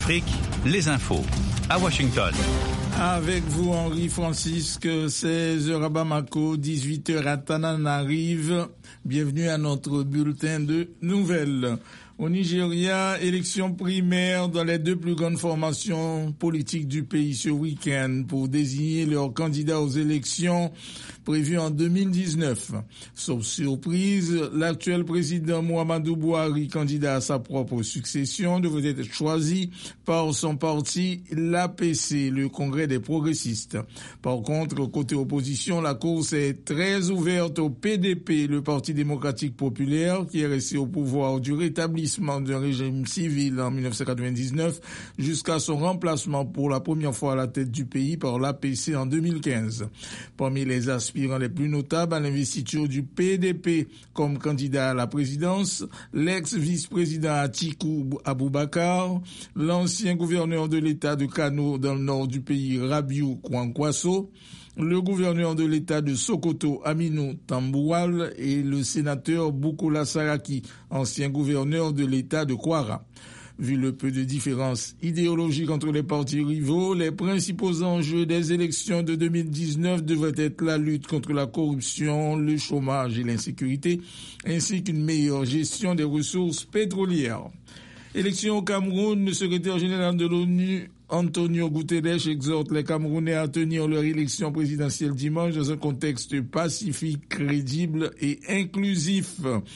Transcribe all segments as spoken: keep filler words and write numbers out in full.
Afrique, les infos. À Washington. Avec vous, Henri Francisque, seize heures à Bamako, dix-huit heures à Tananarive. Bienvenue à notre bulletin de nouvelles. Au Nigeria, élections primaires dans les deux plus grandes formations politiques du pays ce week-end pour désigner leurs candidats aux élections prévues en deux mille dix-neuf. Sauf surprise, l'actuel président Muhammadu Buhari, candidat à sa propre succession, devait être choisi par son parti, l'A P C, le Congrès des progressistes. Par contre, côté opposition, la course est très ouverte au P D P, le Parti démocratique populaire, qui est resté au pouvoir du rétablissement d'un régime civil en dix-neuf cent quatre-vingt-dix-neuf jusqu'à son remplacement pour la première fois à la tête du pays par l'A P C en deux mille quinze. Parmi les aspirants les plus notables à l'investiture du P D P comme candidat à la présidence, l'ex-vice-président Atiku Abubakar, l'ancien gouverneur de l'État de Kano dans le nord du pays Rabiu Kwankwaso, le gouverneur de l'État de Sokoto, Aminou Tamboual, et le sénateur Bukola Saraki, ancien gouverneur de l'État de Kwara. Vu le peu de différences idéologiques entre les partis rivaux, les principaux enjeux des élections de deux mille dix-neuf devraient être la lutte contre la corruption, le chômage et l'insécurité, ainsi qu'une meilleure gestion des ressources pétrolières. Élection au Cameroun, le secrétaire général de l'ONU, Antonio Guterres, exhorte les Camerounais à tenir leur élection présidentielle dimanche dans un contexte pacifique, crédible et inclusif.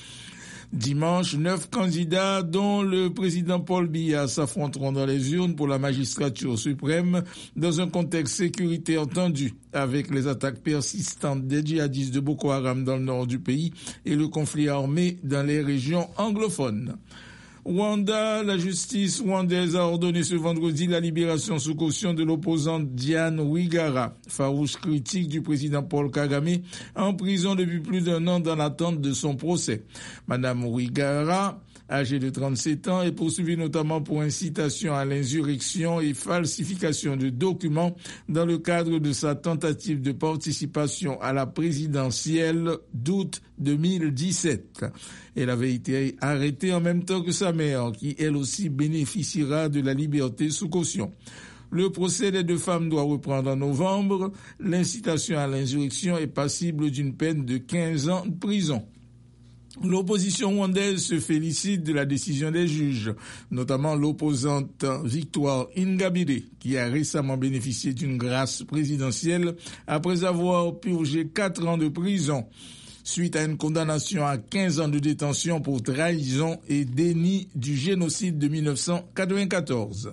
Dimanche, neuf candidats, dont le président Paul Biya, s'affronteront dans les urnes pour la magistrature suprême dans un contexte sécuritaire tendu avec les attaques persistantes des djihadistes de Boko Haram dans le nord du pays et le conflit armé dans les régions anglophones. Rwanda, la justice rwandaise a ordonné ce vendredi la libération sous caution de l'opposante Diane Rwigara, farouche critique du président Paul Kagame, en prison depuis plus d'un an dans l'attente de son procès. Madame Rwigara, âgée de trente-sept ans, est poursuivie notamment pour incitation à l'insurrection et falsification de documents dans le cadre de sa tentative de participation à la présidentielle d'août deux mille dix-sept. Elle avait été arrêtée en même temps que sa mère, qui elle aussi bénéficiera de la liberté sous caution. Le procès des deux femmes doit reprendre en novembre. L'incitation à l'insurrection est passible d'une peine de quinze ans de prison. L'opposition rwandaise se félicite de la décision des juges, notamment l'opposante Victoire Ingabire, qui a récemment bénéficié d'une grâce présidentielle après avoir purgé quatre ans de prison, suite à une condamnation à quinze ans de détention pour trahison et déni du génocide de dix-neuf cent quatre-vingt-quatorze.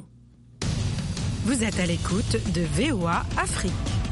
Vous êtes à l'écoute de V O A Afrique.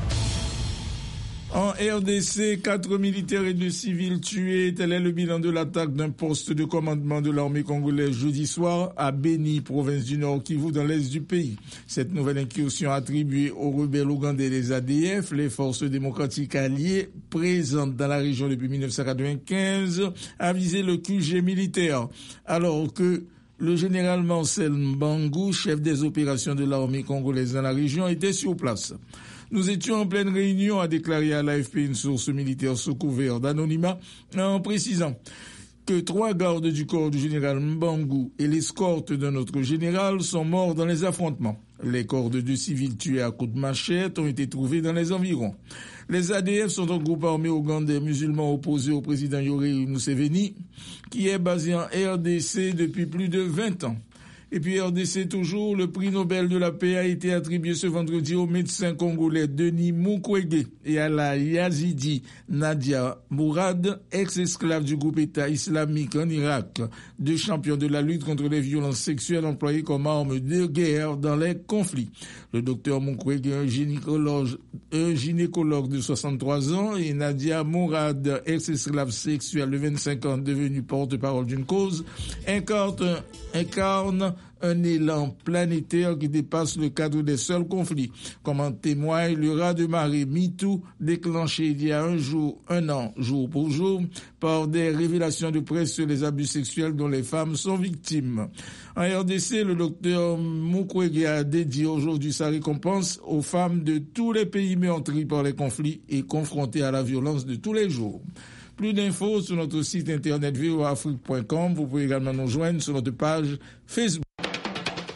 En R D C, quatre militaires et deux civils tués. Tel est le bilan de l'attaque d'un poste de commandement de l'armée congolaise jeudi soir à Beni, province du Nord Kivu, dans l'est du pays. Cette nouvelle incursion attribuée aux rebelles ougandais des A D F, les forces démocratiques alliées présentes dans la région depuis dix-neuf cent quatre-vingt-quinze, a visé le Q G militaire, alors que le général Marcel Mbangou, chef des opérations de l'armée congolaise dans la région, était sur place. Nous étions en pleine réunion, a déclaré à l'A F P une source militaire sous couvert d'anonymat, en précisant que trois gardes du corps du général Mbangou et l'escorte d'un autre général sont morts dans les affrontements. Les corps de deux civils tués à coups de machette ont été trouvés dans les environs. Les A D F sont un groupe armé ougandais musulman opposé au président Yoweri Museveni, qui est basé en R D C depuis plus de vingt ans. Et puis R D C toujours, le prix Nobel de la paix a été attribué ce vendredi au médecin congolais Denis Mukwege et à la Yazidi Nadia Mourad, ex-esclave du groupe État islamique en Irak, deux champions de la lutte contre les violences sexuelles employées comme arme de guerre dans les conflits. Le docteur Mukwege, un gynécologue, un gynécologue de soixante-trois ans, et Nadia Mourad, ex-esclave sexuelle de vingt-cinq ans, devenue porte-parole d'une cause, incarne, incarne un élan planétaire qui dépasse le cadre des seuls conflits, comme en témoigne le raz-de-marée MeToo déclenché il y a un jour, un an, jour pour jour, par des révélations de presse sur les abus sexuels dont les femmes sont victimes. En R D C, le docteur Mukwege a dédié aujourd'hui sa récompense aux femmes de tous les pays meurtris par les conflits et confrontées à la violence de tous les jours. Plus d'infos sur notre site internet v o a afrique point com. Vous pouvez également nous joindre sur notre page Facebook.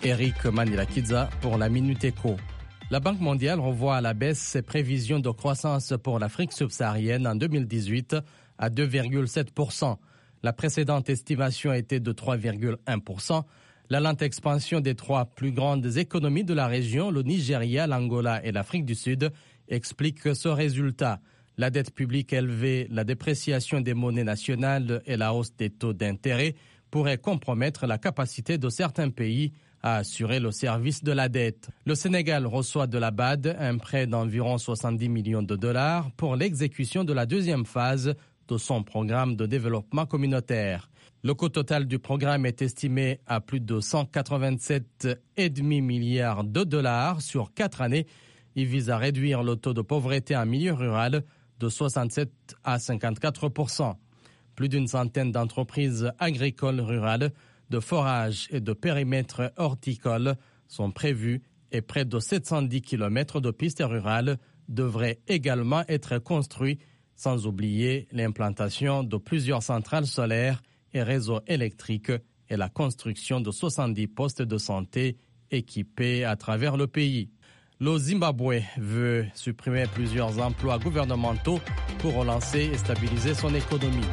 Eric Manilakidza pour la Minute Éco. La Banque mondiale revoit à la baisse ses prévisions de croissance pour l'Afrique subsaharienne en deux mille dix-huit à deux virgule sept pour cent. La précédente estimation était de trois virgule un pour cent. La lente expansion des trois plus grandes économies de la région, le Nigeria, l'Angola et l'Afrique du Sud, explique ce résultat. La dette publique élevée, la dépréciation des monnaies nationales et la hausse des taux d'intérêt pourraient compromettre la capacité de certains pays à assurer le service de la dette. Le Sénégal reçoit de la B A D un prêt d'environ soixante-dix millions de dollars pour l'exécution de la deuxième phase de son programme de développement communautaire. Le coût total du programme est estimé à plus de cent quatre-vingt-sept virgule cinq milliards de dollars sur quatre années. Il vise à réduire le taux de pauvreté en milieu rural de soixante-sept à cinquante-quatre pour cent. Plus d'une centaine d'entreprises agricoles rurales, de forage et de périmètres horticoles sont prévues et près de sept cent dix kilomètres de pistes rurales devraient également être construits, sans oublier l'implantation de plusieurs centrales solaires et réseaux électriques et la construction de soixante-dix postes de santé équipés à travers le pays. Le Zimbabwe veut supprimer plusieurs emplois gouvernementaux pour relancer et stabiliser son économie.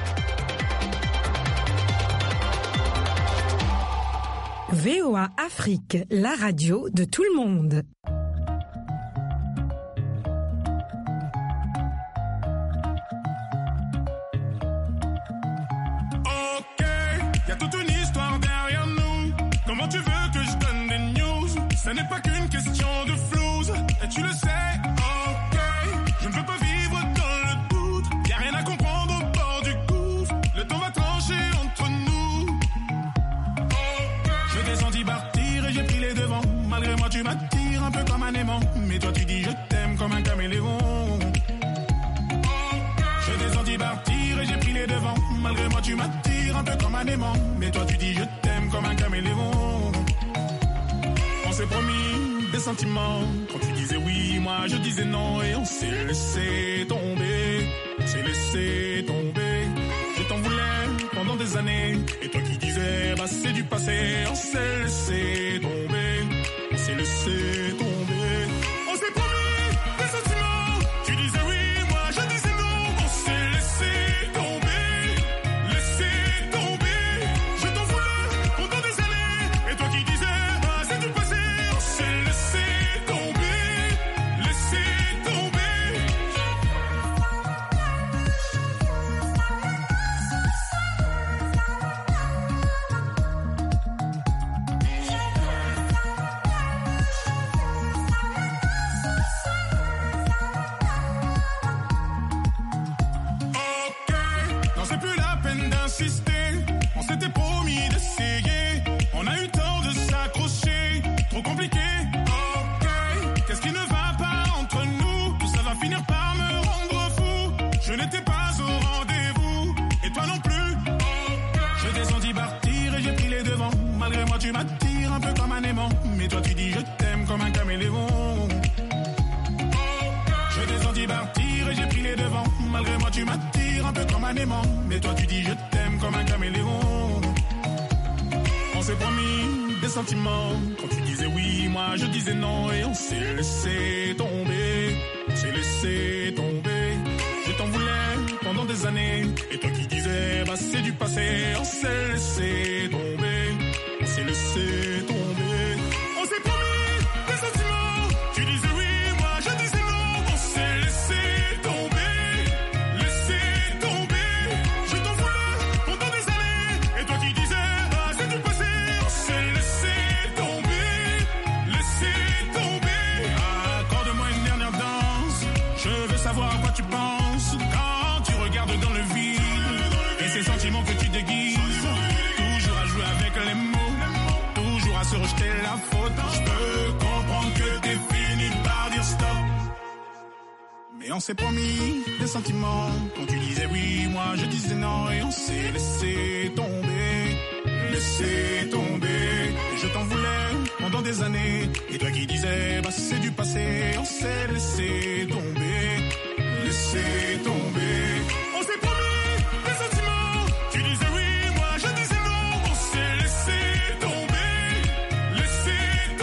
V O A Afrique, la radio de tout le monde. Ok, y a toute une histoire derrière nous. Comment tu veux que je donne des news? Ce n'est pas qu'une question de flouze, et tu le sais. Ok, je ne veux pas vivre dans le doute. Y a rien à comprendre au bord du gouffre. Le temps va trancher entre nous. Je t'ai senti partir et j'ai pris les devants. Malgré moi tu m'attires un peu comme un aimant. Mais toi tu dis je t'aime comme un caméléon. Je t'ai senti partir et j'ai pris les devants. Malgré moi tu m'attires un peu comme un aimant. Mais toi tu dis je t'aime comme un caméléon. On s'est promis des sentiments. Quand tu disais oui, moi je disais non. Et on s'est laissé tomber. On s'est laissé tomber. Je t'en voulais pendant des années. Et toi qui disais bah c'est du passé. On s'est laissé tomber. On s'est laissé tomber. On s'est promis des sentiments. Tu disais oui, moi je disais non. On s'est laissé tomber. Laissé tomber. Je t'en voulais pendant des années. Et toi qui disais bah c'est du passé. On s'est laissé tomber. Laissé tomber. Non, c'est plus la peine d'insister. On s'était promis d'essayer. On a eu tort de s'accrocher. Trop compliqué. Ok. Qu'est-ce qui ne va pas entre nous? Tout ça va finir par me rendre fou. Je n'étais pas au rendez-vous. Et toi non plus. Je t'ai senti partir et j'ai pris les devants. Malgré moi, tu m'attires un peu comme un aimant. Mais toi, tu dis je t'aime comme un caméléon. Je t'ai senti partir et j'ai pris les devants. Malgré moi tu m'attires un peu comme un aimant. Mais toi tu dis je t'aime comme un caméléon. On s'est promis des sentiments. Quand tu disais oui, moi je disais non. Et on s'est laissé tomber. On s'est laissé tomber. Je t'en voulais pendant des années. Et toi qui disais bah c'est du passé. On s'est laissé tomber. On s'est laissé tomber. On s'est promis des sentiments. Tu disais oui, moi je disais non. On s'est laissé tomber. Laissé tomber. Je t'en voulais pendant des années. Et toi qui disais bah c'est du passé. On s'est laissé tomber. Laissé tomber. Accorde-moi une dernière danse. Je veux savoir à quoi tu penses quand tu regardes dans le vide. Et ces sentiments que tu déguises. Toujours à jouer avec les mots. Toujours à se rejeter la faute. Je peux comprendre que t'es fini par dire stop. Mais on s'est promis des sentiments. Quand tu disais oui, moi je disais non. Et on s'est laissé tomber. Laissé tomber. Et je t'en voulais pendant des années. Et toi qui disais bah c'est du passé. On s'est laissé tomber. Laissé tomber.